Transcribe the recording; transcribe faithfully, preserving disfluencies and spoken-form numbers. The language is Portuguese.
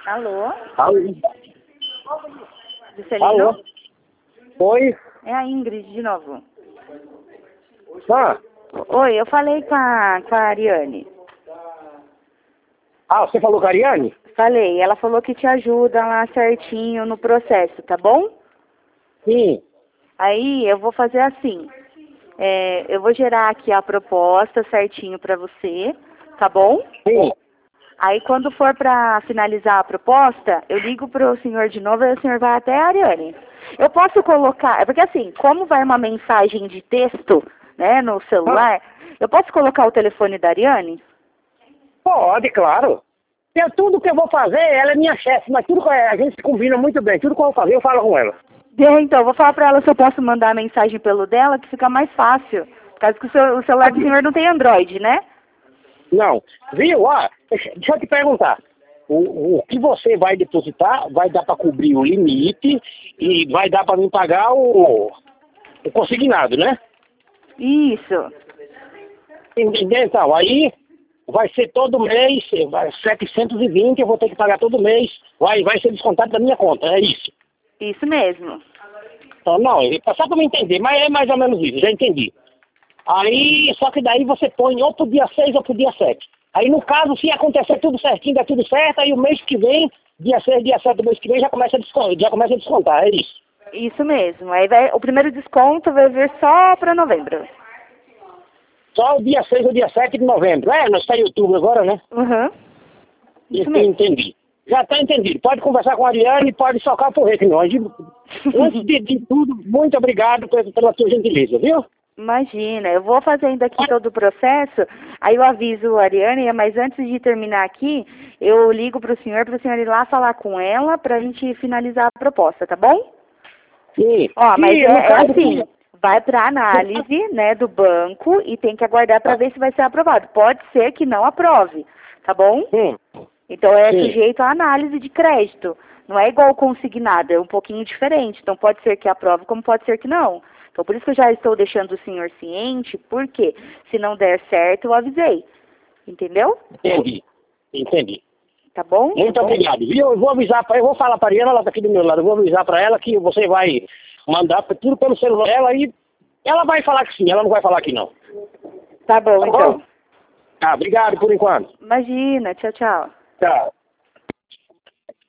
Alô? Alô? Juscelino? Alô? Oi? É a Ingrid de novo. Ah, Oi, eu falei com a, com a Ariane. ah, você falou com a Ariane? Falei, ela falou que te ajuda lá certinho no processo, tá bom? Sim. Aí eu vou fazer assim. É, eu vou gerar aqui a proposta certinho pra você, tá bom? Sim. Aí quando for pra finalizar a proposta, eu ligo pro senhor de novo e o senhor vai até a Ariane. Eu posso colocar, é porque assim, como vai uma mensagem de texto, né, no Ah, celular, eu posso colocar o telefone da Ariane? pode, claro. Eu, tudo que eu vou fazer, ela é minha chefe, mas tudo que a gente se combina muito bem. Tudo que eu vou fazer, eu falo com ela. É, então, eu vou falar pra ela se eu posso mandar a mensagem pelo dela, que fica mais fácil. Por causa que o, seu, o celular do senhor não tem Android, né? Não. Viu? Ah, deixa deixa eu te perguntar. O, o que você vai depositar vai dar para cobrir o limite e vai dar para mim pagar o, o consignado, né? Isso. Entendeu? Então, aí vai ser todo mês, vai setecentos e vinte, eu vou ter que pagar todo mês, vai, vai ser descontado da minha conta, é isso. Isso mesmo. Então, não, é só para me entender, mas é mais ou menos isso, já entendi. Aí, só que daí você põe ou pro dia seis ou pro dia sete. Aí, no caso, se acontecer tudo certinho, der tudo certo, aí o mês que vem, dia seis, dia sete do mês que vem, já começa a descontar, já começa a descontar, é isso. Isso mesmo. Aí vai, o primeiro desconto vai vir só pra novembro. Só o dia seis ou dia sete de novembro. É, nós está em outubro agora, né? Uhum. Isso Eu mesmo. entendi. Já está entendido. Pode conversar com a Ariane e pode socar o porrete em nós. Antes de, de tudo, muito obrigado pela, pela sua gentileza, viu? Imagina, eu vou fazendo aqui todo o processo, aí eu aviso a Ariane, mas antes de terminar aqui, eu ligo para o senhor, para o senhor ir lá falar com ela, para a gente finalizar a proposta, tá bom? Sim. Ó, mas E é, no é caso... assim, vai para análise, né, do banco e tem que aguardar para ver se vai ser aprovado. Pode ser que não aprove, tá bom? Sim. Então é Sim. sujeito à análise de crédito. Não é igual consignado, é um pouquinho diferente. Então pode ser que aprove, como pode ser que não. Então por isso que eu já estou deixando o senhor ciente, porque se não der certo, eu avisei. Entendeu? Entendi. Entendi. Tá bom? Muito obrigado. Viu? Eu vou avisar para eu vou falar para a Ariane, ela está aqui do meu lado, eu vou avisar para ela que você vai mandar tudo pelo celular dela e ela vai falar que sim, ela não vai falar que não. Tá bom, Tá então. bom? Tá, obrigado por enquanto. Imagina, tchau, tchau. Tchau.